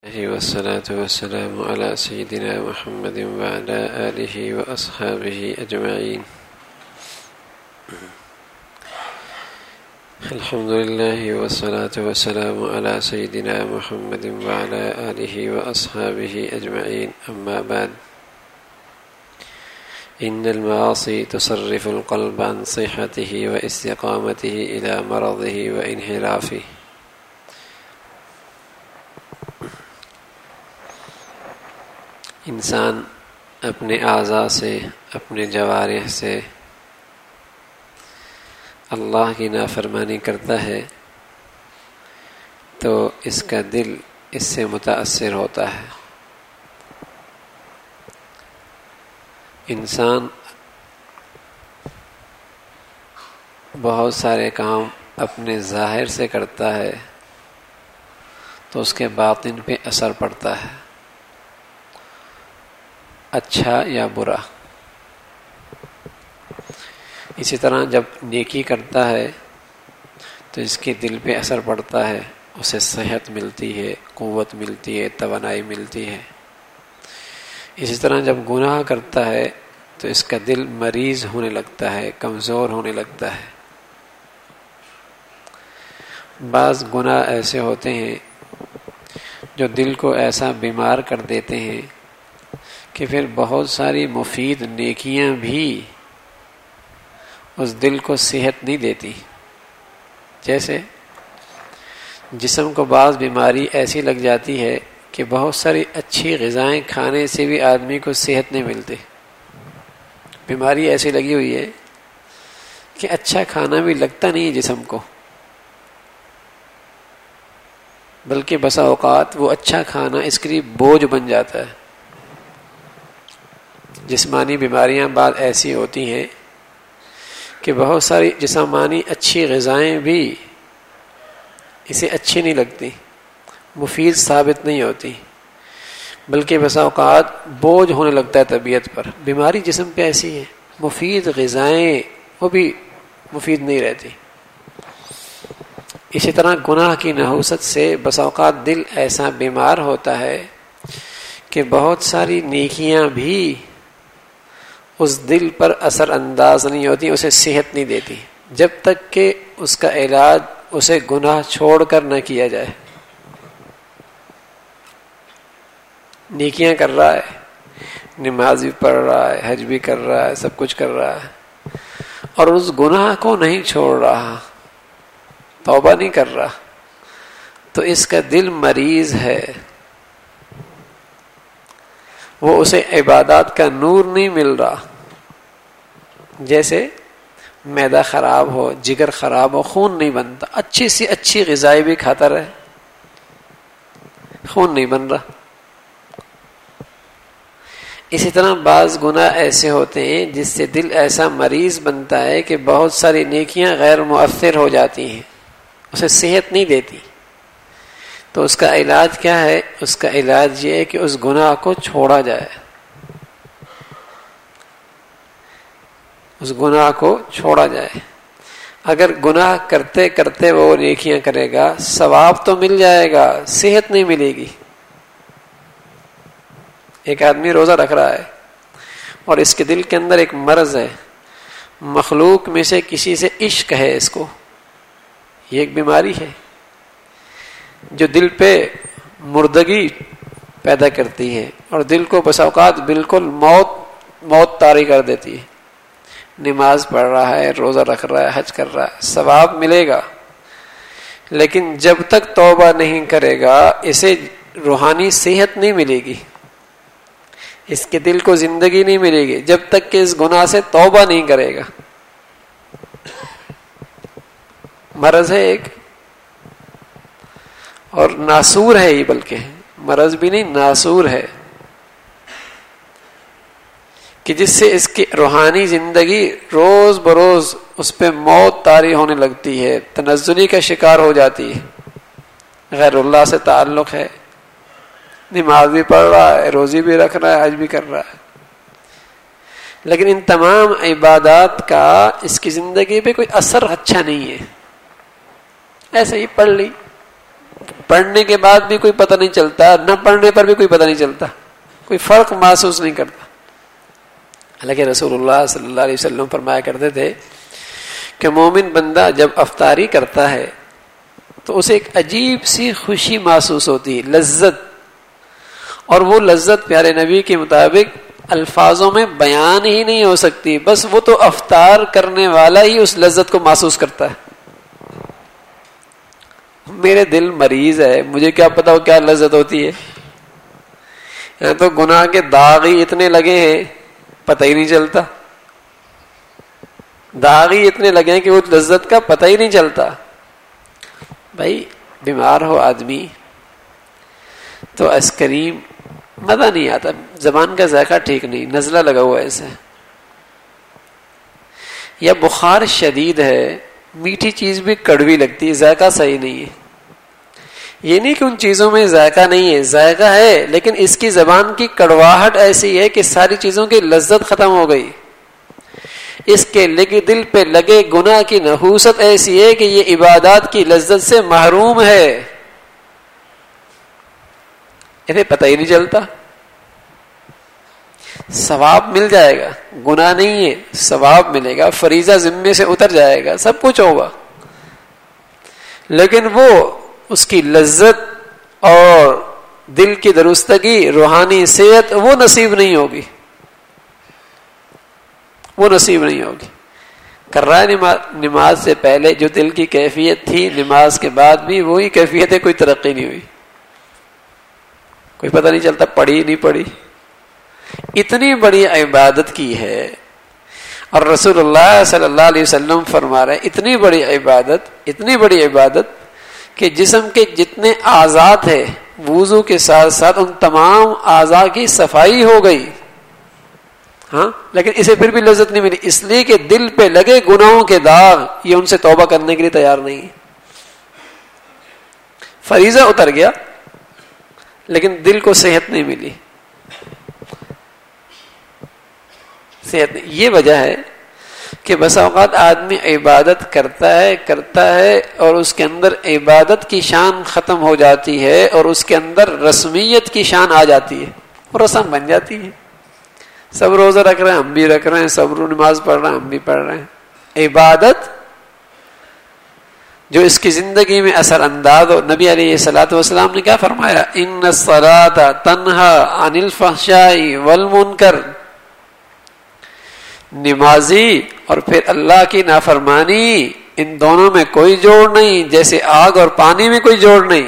والصلاة والسلام على سيدنا محمد وعلى آله وأصحابه أجمعين. الحمد لله والصلاة والسلام على سيدنا محمد وعلى آله وأصحابه أجمعين. أما بعد، إن المعاصي تصرف القلب عن صحته واستقامته إلى مرضه وانحرافه. انسان اپنے اعضاء سے، اپنے جوارح سے اللہ کی نافرمانی کرتا ہے تو اس کا دل اس سے متاثر ہوتا ہے. انسان بہت سارے کام اپنے ظاہر سے کرتا ہے تو اس کے باطن پہ اثر پڑتا ہے، اچھا یا برا. اسی طرح جب نیکی کرتا ہے تو اس کے دل پہ اثر پڑتا ہے، اسے صحت ملتی ہے، قوت ملتی ہے، توانائی ملتی ہے. اسی طرح جب گناہ کرتا ہے تو اس کا دل مریض ہونے لگتا ہے، کمزور ہونے لگتا ہے. بعض گناہ ایسے ہوتے ہیں جو دل کو ایسا بیمار کر دیتے ہیں کہ پھر بہت ساری مفید نیکیاں بھی اس دل کو صحت نہیں دیتی. جیسے جسم کو بعض بیماری ایسی لگ جاتی ہے کہ بہت ساری اچھی غذائیں کھانے سے بھی آدمی کو صحت نہیں ملتی. بیماری ایسی لگی ہوئی ہے کہ اچھا کھانا بھی لگتا نہیں ہے جسم کو، بلکہ بسا اوقات وہ اچھا کھانا اس کے لیے بوجھ بن جاتا ہے. جسمانی بیماریاں بعض ایسی ہوتی ہیں کہ بہت ساری جسمانی اچھی غذائیں بھی اسے اچھی نہیں لگتی، مفید ثابت نہیں ہوتی، بلکہ بسا اوقات بوجھ ہونے لگتا ہے طبیعت پر. بیماری جسم پہ ایسی ہے، مفید غذائیں وہ بھی مفید نہیں رہتی. اسی طرح گناہ کی نحوست سے بسا اوقات دل ایسا بیمار ہوتا ہے کہ بہت ساری نیکیاں بھی اس دل پر اثر انداز نہیں ہوتی، اسے صحت نہیں دیتی، جب تک کہ اس کا علاج اسے گناہ چھوڑ کر نہ کیا جائے. نیکیاں کر رہا ہے، نماز بھی پڑھ رہا ہے، حج بھی کر رہا ہے، سب کچھ کر رہا ہے، اور اس گناہ کو نہیں چھوڑ رہا، توبہ نہیں کر رہا، تو اس کا دل مریض ہے. وہ اسے عبادات کا نور نہیں مل رہا. جیسے معدہ خراب ہو، جگر خراب ہو، خون نہیں بنتا، اچھی سی اچھی غذائیں بھی کھاتا رہے، خون نہیں بن رہا. اسی طرح بعض گناہ ایسے ہوتے ہیں جس سے دل ایسا مریض بنتا ہے کہ بہت ساری نیکیاں غیر مؤثر ہو جاتی ہیں، اسے صحت نہیں دیتی. تو اس کا علاج کیا ہے؟ اس کا علاج یہ ہے کہ اس گناہ کو چھوڑا جائے، اس گناہ کو چھوڑا جائے. اگر گناہ کرتے کرتے وہ نیکیاں کرے گا، ثواب تو مل جائے گا، صحت نہیں ملے گی. ایک آدمی روزہ رکھ رہا ہے اور اس کے دل کے اندر ایک مرض ہے، مخلوق میں سے کسی سے عشق ہے، اس کو یہ ایک بیماری ہے جو دل پہ مردگی پیدا کرتی ہے اور دل کو بسا اوقات بالکل موت طاری کر دیتی ہے. نماز پڑھ رہا ہے، روزہ رکھ رہا ہے، حج کر رہا ہے، ثواب ملے گا، لیکن جب تک توبہ نہیں کرے گا اسے روحانی صحت نہیں ملے گی، اس کے دل کو زندگی نہیں ملے گی جب تک کہ اس گناہ سے توبہ نہیں کرے گا. مرض ہے ایک، اور ناسور ہے یہ، بلکہ مرض بھی نہیں، ناسور ہے، کہ جس سے اس کی روحانی زندگی روز بروز اس پہ موت طاری ہونے لگتی ہے، تنزلی کا شکار ہو جاتی ہے. غیر اللہ سے تعلق ہے، نماز بھی پڑھ رہا ہے، روزی بھی رکھ رہا ہے، حج بھی کر رہا ہے، لیکن ان تمام عبادات کا اس کی زندگی پہ کوئی اثر اچھا نہیں ہے. ایسے ہی پڑھ لی، پڑھنے کے بعد بھی کوئی پتہ نہیں چلتا، نہ پڑھنے پر بھی کوئی پتہ نہیں چلتا، کوئی فرق محسوس نہیں کرتا. حالانکہ رسول اللہ صلی اللہ علیہ وسلم فرمایا کرتے تھے کہ مومن بندہ جب افطاری کرتا ہے تو اسے ایک عجیب سی خوشی محسوس ہوتی ہے، لذت، اور وہ لذت پیارے نبی کے مطابق الفاظوں میں بیان ہی نہیں ہو سکتی، بس وہ تو افطار کرنے والا ہی اس لذت کو محسوس کرتا ہے. میرے دل مریض ہے، مجھے کیا پتا وہ کیا لذت ہوتی ہے. یہاں تو گناہ کے داغ ہی اتنے لگے ہیں پتہ ہی نہیں چلتا، داغ ہی اتنے لگے ہیں کہ وہ لذت کا پتہ ہی نہیں چلتا. بھائی بیمار ہو آدمی تو آئس کریم مزہ نہیں آتا، زبان کا ذائقہ ٹھیک نہیں، نزلہ لگا ہوا ایسے، یا بخار شدید ہے، میٹھی چیز بھی کڑوی لگتی ہے، ذائقہ صحیح نہیں ہے. یہ نہیں کہ ان چیزوں میں ذائقہ نہیں ہے، ذائقہ ہے، لیکن اس کی زبان کی کڑواہٹ ایسی ہے کہ ساری چیزوں کی لذت ختم ہو گئی. اس کے دل پہ لگے گناہ کی نحوست ایسی ہے کہ یہ عبادات کی لذت سے محروم ہے، انہیں پتہ ہی نہیں چلتا. ثواب مل جائے گا، گناہ نہیں ہے، ثواب ملے گا، فریضہ ذمے سے اتر جائے گا، سب کچھ ہوگا، لیکن وہ اس کی لذت اور دل کی درستگی، روحانی صحت وہ نصیب نہیں ہوگی، وہ نصیب نہیں ہوگی. کر رہا ہے نماز سے پہلے جو دل کی کیفیت تھی، نماز کے بعد بھی وہی کیفیت ہے، کوئی ترقی نہیں ہوئی، کوئی پتہ نہیں چلتا پڑھی نہیں پڑھی. اتنی بڑی عبادت کی ہے، اور رسول اللہ صلی اللہ علیہ وسلم فرما رہے اتنی بڑی عبادت کہ جسم کے جتنے اعضاء تھے وضو کے ساتھ ساتھ ان تمام اعضاء کی صفائی ہو گئی. ہاں، لیکن اسے پھر بھی لذت نہیں ملی، اس لیے کہ دل پہ لگے گناہوں کے داغ، یہ ان سے توبہ کرنے کے لیے تیار نہیں. فریضہ اتر گیا لیکن دل کو صحت نہیں ملی، صحت نہیں. یہ وجہ ہے کہ بس اوقات آدمی عبادت کرتا ہے اور اس کے اندر عبادت کی شان ختم ہو جاتی ہے اور اس کے اندر رسمیت کی شان آ جاتی ہے اور رسم بن جاتی ہے. سب روزہ رکھ رہے ہیں، ہم بھی رکھ رہے ہیں، سب نماز پڑھ رہے ہیں، ہم بھی پڑھ رہے ہیں. عبادت جو اس کی زندگی میں اثر انداز ہو. نبی علیہ الصلوۃ والسلام نے کیا فرمایا؟ ان الصلاۃ تنہا عن الفحشاء والمنکر. نمازی اور پھر اللہ کی نافرمانی، ان دونوں میں کوئی جوڑ نہیں، جیسے آگ اور پانی میں کوئی جوڑ نہیں.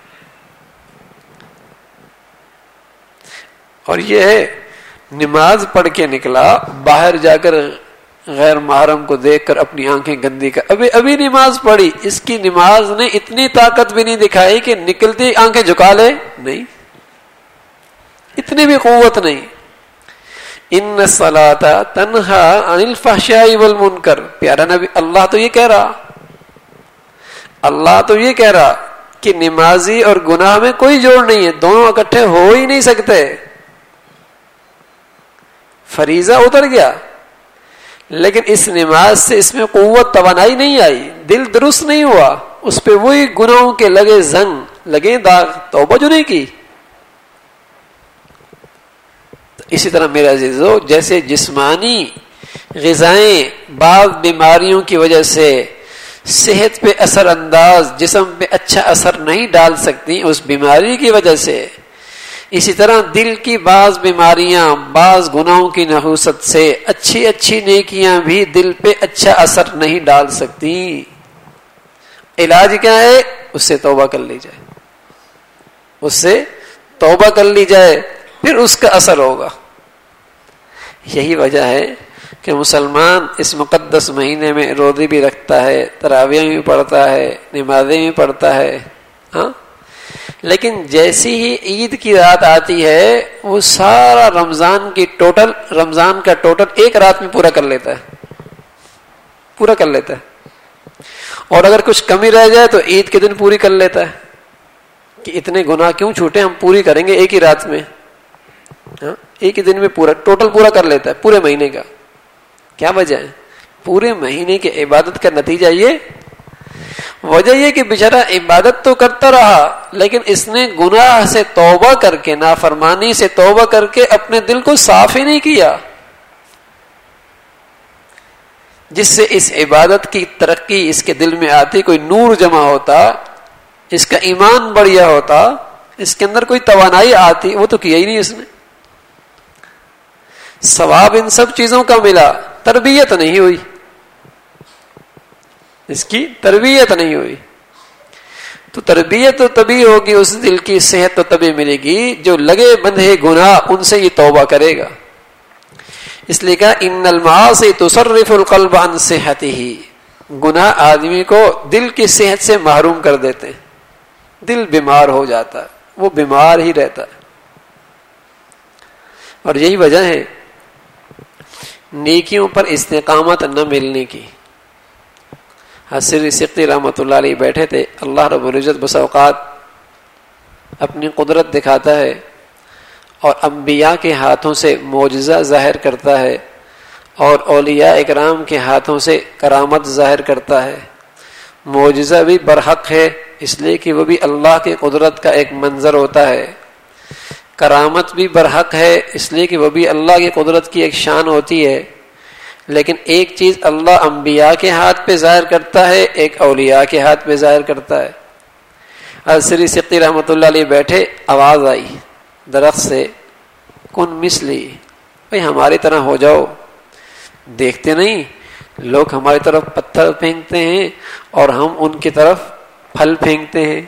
اور یہ ہے نماز پڑھ کے نکلا، باہر جا کر غیر محرم کو دیکھ کر اپنی آنکھیں گندی کر، ابھی نماز پڑھی، اس کی نماز نے اتنی طاقت بھی نہیں دکھائی کہ نکلتی آنکھیں جھکا لے، نہیں، اتنی بھی قوت نہیں. ان الصلاۃ تنہا عن الفحشاء والمنکر. پیارا نبی اللہ تو یہ کہہ رہا کہ نمازی اور گناہ میں کوئی جوڑ نہیں ہے، دونوں اکٹھے ہو ہی نہیں سکتے. فریضہ اتر گیا لیکن اس نماز سے اس میں قوت توانائی نہیں آئی، دل درست نہیں ہوا، اس پہ وہی گناہوں کے لگے زنگ، لگے داغ، توبہ جو نہیں کی. اسی طرح میرے عزیزو، جیسے جسمانی غذائیں بعض بیماریوں کی وجہ سے صحت پہ اثر انداز، جسم پہ اچھا اثر نہیں ڈال سکتی اس بیماری کی وجہ سے، اسی طرح دل کی بعض بیماریاں، بعض گناہوں کی نحوست سے اچھی نیکیاں بھی دل پہ اچھا اثر نہیں ڈال سکتی. علاج کیا ہے؟ اس سے توبہ کر لی جائے، پھر اس کا اثر ہوگا. یہی وجہ ہے کہ مسلمان اس مقدس مہینے میں روزے بھی رکھتا ہے، تراویح بھی پڑھتا ہے، نمازیں بھی پڑھتا ہے، ہاں، لیکن جیسی ہی عید کی رات آتی ہے وہ سارا رمضان کا ٹوٹل ایک رات میں پورا کر لیتا ہے. اور اگر کچھ کمی رہ جائے تو عید کے دن پوری کر لیتا ہے کہ اتنے گناہ کیوں چھوٹے، ہم پوری کریں گے ایک ہی رات میں، ایک ہی دن میں ٹوٹل پورا کر لیتا ہے پورے مہینے کا. کیا وجہ ہے؟ پورے مہینے کی عبادت کا نتیجہ یہ، وجہ یہ کہ بیچارہ عبادت تو کرتا رہا لیکن اس نے گناہ سے توبہ کر کے، نافرمانی سے توبہ کر کے اپنے دل کو صاف ہی نہیں کیا، جس سے اس عبادت کی ترقی اس کے دل میں آتی، کوئی نور جمع ہوتا، اس کا ایمان بڑھیا ہوتا، اس کے اندر کوئی توانائی آتی، وہ تو کیا ہی نہیں اس نے۔ ثواب ان سب چیزوں کا ملا، تربیت نہیں ہوئی، اس کی تربیت نہیں ہوئی۔ تو تربیت تو تبھی ہوگی، اس دل کی صحت تو تبھی ملے گی جو لگے بندھے گناہ ان سے یہ توبہ کرے گا۔ اس لیے کہا ان المعاصی تصرف القلب عن صحتہ، گناہ آدمی کو دل کی صحت سے محروم کر دیتے ہیں، دل بیمار ہو جاتا ہے، وہ بیمار ہی رہتا ہے۔ اور یہی وجہ ہے نیکیوں پر استقامت نہ ملنے کی۔ حسری سقطی رحمۃ اللہ علیہ بیٹھے تھے، اللہ رب العزت بس اوقات اپنی قدرت دکھاتا ہے اور انبیاء کے ہاتھوں سے معجزہ ظاہر کرتا ہے اور اولیاء اکرام کے ہاتھوں سے کرامت ظاہر کرتا ہے۔ معجزہ بھی برحق ہے اس لیے کہ وہ بھی اللہ کی قدرت کا ایک منظر ہوتا ہے، کرامت بھی برحق ہے اس لیے کہ وہ بھی اللہ کی قدرت کی ایک شان ہوتی ہے، لیکن ایک چیز اللہ انبیاء کے ہاتھ پہ ظاہر کرتا ہے، ایک اولیاء کے ہاتھ پہ ظاہر کرتا ہے۔ حسری سقطی رحمۃ اللہ علیہ بیٹھے، آواز آئی درخت سے، کن مثلی، بھائی ہماری طرح ہو جاؤ۔ دیکھتے نہیں لوگ ہماری طرف پتھر پھینکتے ہیں اور ہم ان کی طرف پھل پھینکتے ہیں،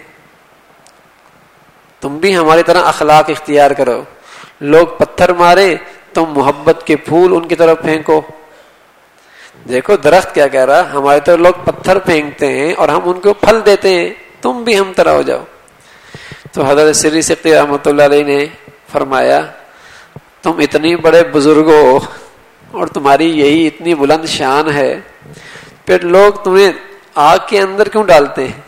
تم بھی ہماری طرح اخلاق اختیار کرو، لوگ پتھر مارے تم محبت کے پھول ان کی طرف پھینکو۔ دیکھو درخت کیا کہہ رہا، ہماری طرف لوگ پتھر پھینکتے ہیں اور ہم ان کو پھل دیتے ہیں، تم بھی ہم طرح ہو جاؤ۔ تو حضرت سری سقطی رحمۃ اللہ علیہ نے فرمایا تم اتنی بڑے بزرگ ہو اور تمہاری یہی اتنی بلند شان ہے، پھر لوگ تمہیں آگ کے اندر کیوں ڈالتے ہیں؟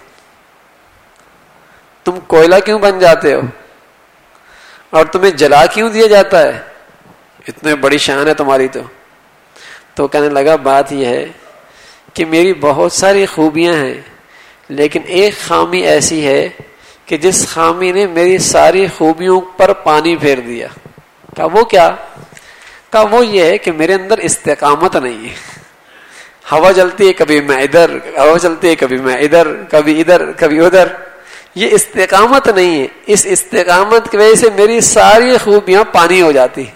تم کوئلہ کیوں بن جاتے ہو اور تمہیں جلا کیوں دیا جاتا ہے؟ اتنے بڑی شان ہے تمہاری۔ تو کہنے لگا بات یہ ہے کہ میری بہت ساری خوبیاں ہیں لیکن ایک خامی ایسی ہے کہ جس خامی نے میری ساری خوبیوں پر پانی پھیر دیا۔ کہا وہ کیا؟ کہا وہ یہ ہے کہ میرے اندر استقامت نہیں ہے، ہوا چلتی ہے کبھی میں ادھر، ہوا چلتی ہے کبھی میں ادھر، کبھی ادھر کبھی ادھر، یہ استقامت نہیں ہے۔ اس استقامت کی وجہ سے میری ساری خوبیاں پانی ہو جاتی۔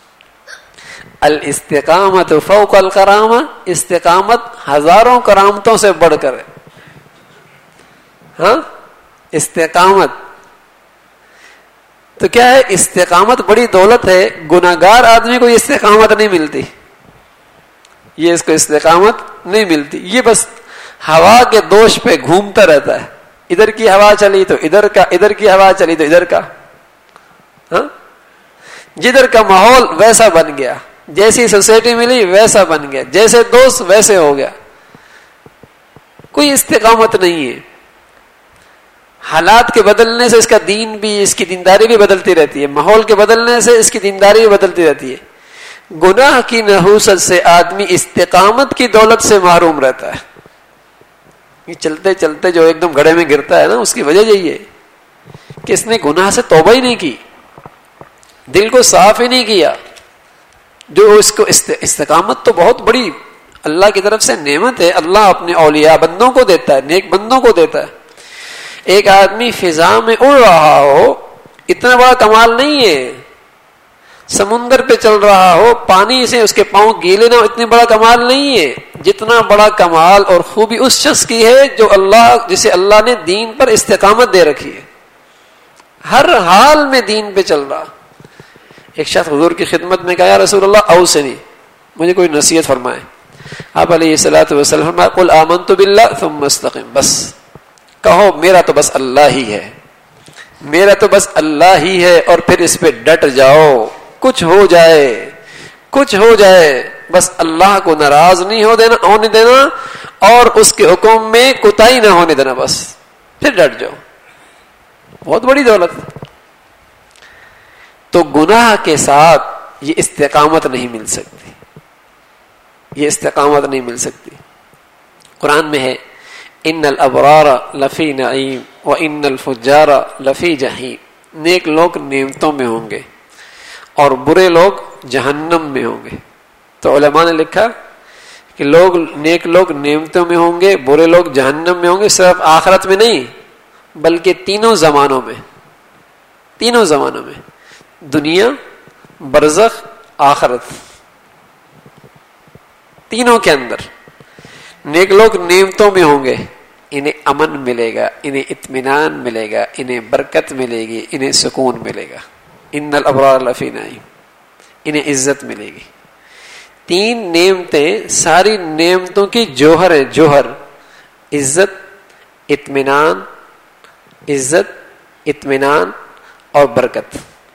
الاستقامت فوق الکرامہ، استقامت ہزاروں کرامتوں سے بڑھ کر ہے۔ ہاں استقامت تو کیا ہے؟ استقامت بڑی دولت ہے، گناہگار آدمی کو یہ استقامت نہیں ملتی، یہ اس کو استقامت نہیں ملتی، یہ بس ہوا کے دوش پہ گھومتا رہتا ہے، ادھر کی ہوا چلی تو ادھر کا، ادھر کی ہوا چلی تو ادھر کا، ہاں جدھر کا ماحول ویسا بن گیا، جیسی سوسائٹی ملی ویسا بن گیا، جیسے دوست ویسے ہو گیا، کوئی استقامت نہیں ہے۔ حالات کے بدلنے سے اس کا دین بھی، اس کی دینداری بھی بدلتی رہتی ہے، ماحول کے بدلنے سے اس کی دینداری بھی بدلتی رہتی ہے۔ گناہ کی نحوست سے آدمی استقامت کی دولت سے محروم رہتا ہے۔ یہ چلتے چلتے جو ایک دم گڑھے میں گرتا ہے نا، اس کی وجہ یہی ہے کہ اس نے گناہ سے توبہ ہی نہیں کی، دل کو صاف ہی نہیں کیا۔ جو اس کو استقامت تو بہت بڑی اللہ کی طرف سے نعمت ہے، اللہ اپنے اولیاء بندوں کو دیتا ہے، نیک بندوں کو دیتا ہے۔ ایک آدمی فضا میں اڑ رہا ہو، اتنا بڑا کمال نہیں ہے، سمندر پہ چل رہا ہو، پانی سے اس کے پاؤں گیلے نہ ہو، اتنی بڑا کمال نہیں ہے۔ جتنا بڑا کمال اور خوبی اس شخص کی ہے جو جسے اللہ نے دین پر استقامت دے رکھی ہے، ہر حال میں دین پہ چل رہا۔ ایک شخص حضور کی خدمت میں کہا یا رسول اللہ اوصنی، مجھے کوئی نصیحت فرمائے۔ آپ علیہ الصلوۃ والسلام فرمایا قل آمنت باللہ ثم استقم، بس کہو میرا تو بس اللہ ہی ہے، میرا تو بس اللہ ہی ہے، اور پھر اس پہ ڈٹ جاؤ، کچھ ہو جائے کچھ ہو جائے، بس اللہ کو ناراض نہیں ہونے دینا اور اس کے حکم میں کوتاہی نہ ہونے دینا، بس پھر ڈٹ جاؤ۔ بہت بڑی دولت۔ تو گناہ کے ساتھ یہ استقامت نہیں مل سکتی، یہ استقامت نہیں مل سکتی۔ قرآن میں ہے ان الابرار لفی نعیم وان الفجار لفی جحیم. نیک لوگ نعمتوں میں ہوں گے اور برے لوگ جہنم میں ہوں گے. تو علماء نے لکھا کہ نیک لوگ نعمتوں میں ہوں گے، برے لوگ جہنم میں ہوں گے، صرف آخرت میں نہیں بلکہ تینوں زمانوں میں. تینوں زمانوں میں، دنیا، برزخ، آخرت، تینوں کے اندر نیک لوگ نعمتوں میں ہوں گے. انہیں امن ملے گا، انہیں اطمینان ملے گا، انہیں برکت ملے گی، انہیں سکون ملے گا. ان الابرار لفی نعیم، انہیں عزت ملے گی. تین نعمتیں ساری نعمتوں کی جوہر ہے. جوہر عزت، اطمینان اور برکت.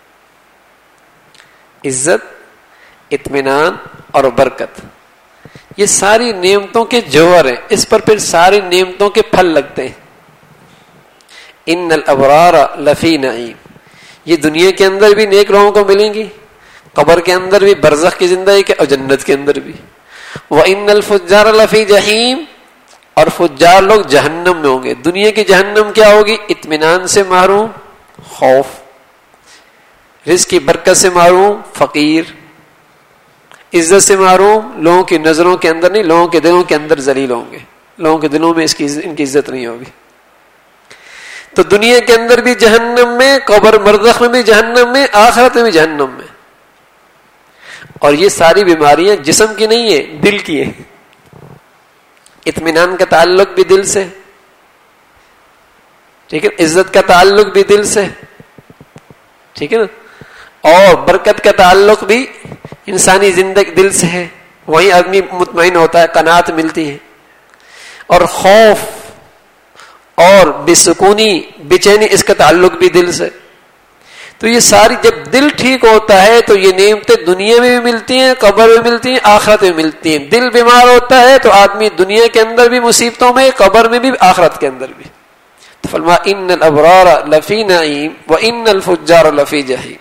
عزت، اطمینان اور برکت، یہ ساری نعمتوں کے جوہر ہیں. اس پر پھر ساری نعمتوں کے پھل لگتے ہیں. ان الابرار لفی نعیم، یہ دنیا کے اندر بھی نیک لوگوں کو ملیں گی، قبر کے اندر بھی، برزخ کی زندگی کے اور جنت کے اندر بھی. وان الفجار لفی جحیم، اور فجار لوگ جہنم میں ہوں گے. دنیا کی جہنم کیا ہوگی؟ اطمینان سے محروم، خوف، رزق کی برکت سے محروم، فقیر، عزت سے محروم، لوگوں کی نظروں کے اندر نہیں، لوگوں کے دلوں کے اندر ذلیل ہوں گے. لوگوں کے دلوں میں ان کی عزت نہیں ہوگی. تو دنیا کے اندر بھی جہنم میں، قبر برزخ میں بھی جہنم میں، آخرت میں بھی جہنم میں. اور یہ ساری بیماریاں جسم کی نہیں ہے، دل کی ہے. اطمینان کا تعلق بھی دل سے، ٹھیک ہے، عزت کا تعلق بھی دل سے، ٹھیک ہے نا، اور برکت کا تعلق بھی انسانی زندگی دل سے ہے. وہیں آدمی مطمئن ہوتا ہے، قناعت ملتی ہے. اور خوف اور بسکونی، بے-چینی، اس کا تعلق بھی دل سے. تو یہ ساری، جب دل ٹھیک ہوتا ہے تو یہ نعمتیں دنیا میں بھی ملتی ہیں، قبر میں ملتی ہیں، آخرت میں ملتی ہیں. دل بیمار ہوتا ہے تو آدمی دنیا کے اندر بھی مصیبتوں میں، قبر میں بھی، آخرت کے اندر بھی. تو فرمایا ان الابرار لفی نعیم وان الفجار لفی جحیم.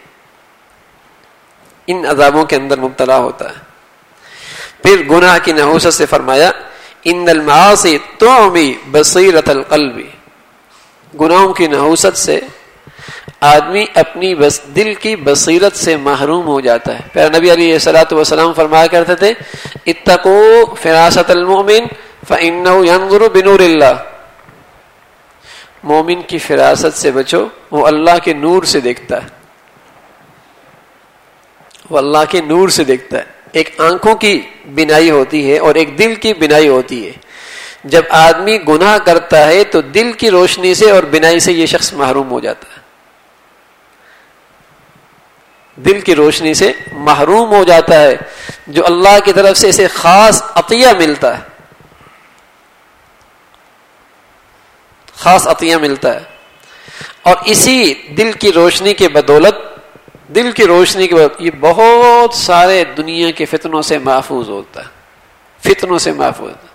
ان عذابوں کے اندر مبتلا ہوتا ہے. پھر گناہ کی نحوست سے فرمایا ان المعاصی تعمی بصیرۃ القلب. گناہوں کی نحوست سے آدمی اپنی دل کی بصیرت سے محروم ہو جاتا ہے. پھر نبی علیہ الصلوۃ والسلام فرمایا کرتے تھے اتقوا فراست المؤمن فانه ينظر بنور اللہ. مومن کی فراست سے بچو، وہ اللہ کے نور سے دیکھتا ہے. وہ اللہ کے نور سے دیکھتا ہے. ایک آنکھوں کی بینائی ہوتی ہے اور ایک دل کی بینائی ہوتی ہے. جب آدمی گناہ کرتا ہے تو دل کی روشنی سے اور بینائی سے یہ شخص محروم ہو جاتا ہے. دل کی روشنی سے محروم ہو جاتا ہے، جو اللہ کی طرف سے اسے خاص عطیہ ملتا ہے. خاص عطیہ ملتا ہے. اور اسی دل کی روشنی کے بدولت، دل کی روشنی کے بعد یہ بہت سارے دنیا کے فتنوں سے محفوظ ہوتا ہے. فتنوں سے محفوظ ہوتا ہے.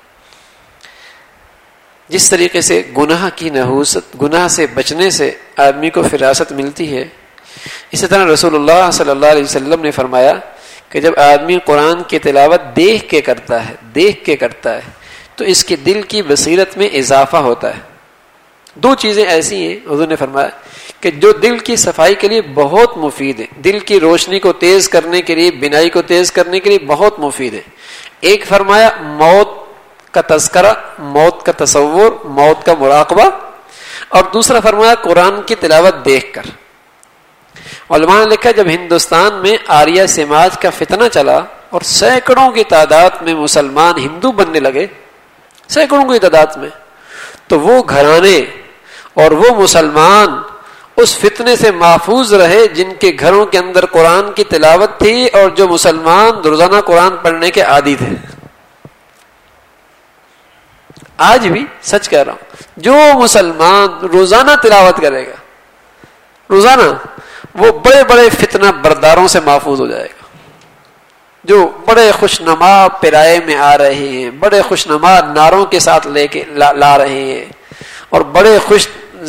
جس طریقے سے گناہ کی نحوست، گناہ سے بچنے سے آدمی کو فراست ملتی ہے، اسی طرح رسول اللہ صلی اللہ علیہ وسلم نے فرمایا کہ جب آدمی قرآن کی تلاوت دیکھ کے کرتا ہے تو اس کے دل کی بصیرت میں اضافہ ہوتا ہے. دو چیزیں ایسی ہیں حضور نے فرمایا کہ جو دل کی صفائی کے لیے بہت مفید ہے، دل کی روشنی کو تیز کرنے کے لیے، بینائی کو تیز کرنے کے لیے بہت مفید ہے. ایک فرمایا موت کا تذکرہ، موت کا تصور، موت کا مراقبہ، اور دوسرا فرمایا قرآن کی تلاوت دیکھ کر. علماء نے لکھا جب ہندوستان میں آریہ سماج کا فتنہ چلا اور سینکڑوں کی تعداد میں مسلمان ہندو بننے لگے، سینکڑوں کی تعداد میں، تو وہ گھرانے اور وہ مسلمان اس فتنے سے محفوظ رہے جن کے گھروں کے اندر قرآن کی تلاوت تھی اور جو مسلمان روزانہ قرآن پڑھنے کے عادی تھے. آج بھی سچ کہہ رہا ہوں، جو مسلمان روزانہ تلاوت کرے گا، روزانہ، وہ بڑے بڑے فتنہ برداروں سے محفوظ ہو جائے گا. جو بڑے خوشنما پیرائے میں آ رہے ہیں، بڑے خوشنما نعروں کے ساتھ لا رہے ہیں، اور بڑے خوش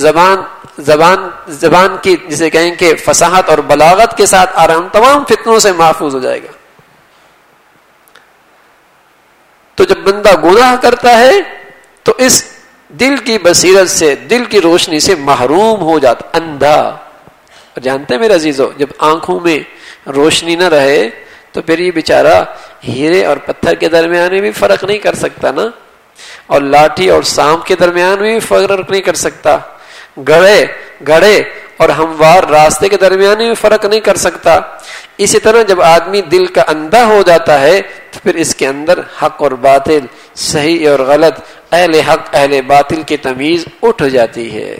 زبان کی جسے کہیں کہ فصاحت اور بلاغت کے ساتھ آ رہے ہیں، تمام فتنوں سے محفوظ ہو جائے گا. تو جب بندہ گناہ کرتا ہے تو اس دل کی بصیرت سے، دل کی روشنی سے محروم ہو جاتا، اندھا. جانتے ہیں میرے عزیزو، جب آنکھوں میں روشنی نہ رہے تو پھر یہ بیچارہ ہیرے اور پتھر کے درمیان میں بھی فرق نہیں کر سکتا نا، اور لاٹھی اور سانپ کے درمیان میں بھی فرق نہیں کر سکتا، گڑھے اور ہموار راستے کے درمیان میں فرق نہیں کر سکتا. اسی طرح جب آدمی دل کا اندھا ہو جاتا ہے تو پھر اس کے اندر حق اور باطل، صحیح اور غلط، اہل حق اہل باطل کی تمیز اٹھ جاتی ہے،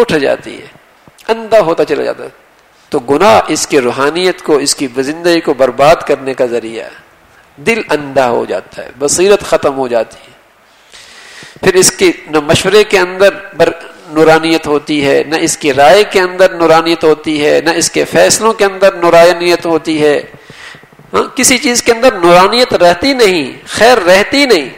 اندھا ہوتا چلا جاتا ہے. تو گناہ اس کی روحانیت کو، اس کی زندگی کو برباد کرنے کا ذریعہ ہے. دل اندھا ہو جاتا ہے، بصیرت ختم ہو جاتی ہے. پھر اس کی نہ مشورے کے اندر نورانیت ہوتی ہے، نہ اس کی رائے کے اندر نورانیت ہوتی ہے، نہ اس کے فیصلوں کے اندر نورانیت ہوتی ہے. کسی چیز کے اندر نورانیت رہتی نہیں، خیر رہتی نہیں.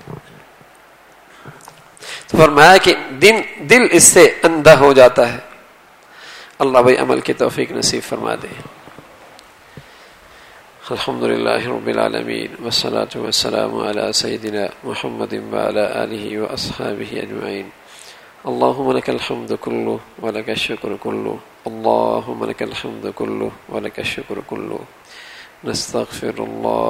تو فرمایا کہ دل اس سے اندھا ہو جاتا ہے. اللہ بھائی عمل کی توفیق نصیب فرما دے. الحمدللہ رب العالمین والصلاة والسلام علی سیدنا محمد وعلی آلہ واصحابہ اجمعین. اللهم لك الحمد كله ولك الشكر كله، اللهم لك الحمد كله ولك الشكر كله. نستغفر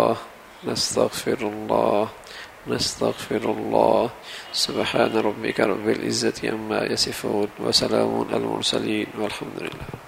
الله سبحان ربك رب العزة عما يصفون وسلام على المرسلين والحمد لله.